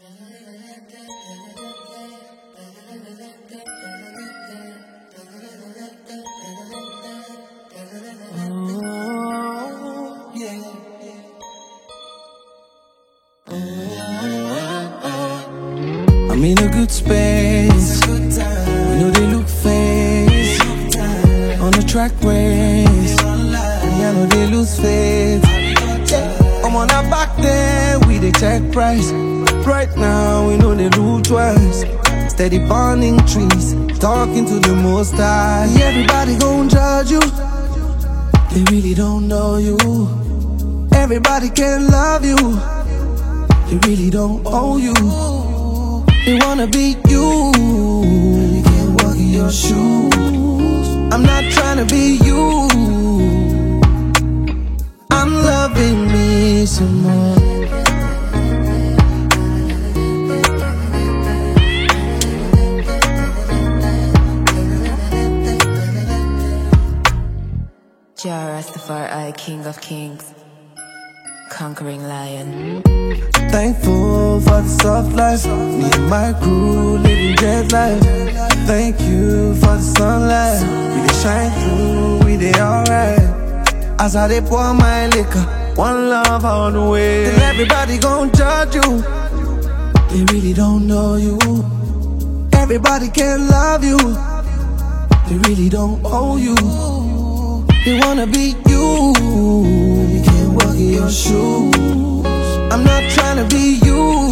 I'm in a good space. You know they look face on the track race. I know they lose faith. I'm on a back there, we they check price. Right now, we know they lose twice. Steady burning trees, talking to the most high. Everybody gon' judge you, they really don't know you. Everybody can love you, they really don't owe you. They wanna be you, you can't walk in your shoes. I'm not trying to be you, I'm loving me some more. Jah Rastafari, King of Kings, conquering lion. Thankful for the soft life, me and my crew living jet life. Thank you for the sunlight, we dey shine through, we dey alright. As I dey pour my liquor, one love all the way. Till everybody gon' judge you, they really don't know you. Everybody can love you, they really don't owe you. They wanna be you, you can't walk in your shoes. I'm not trying to be you,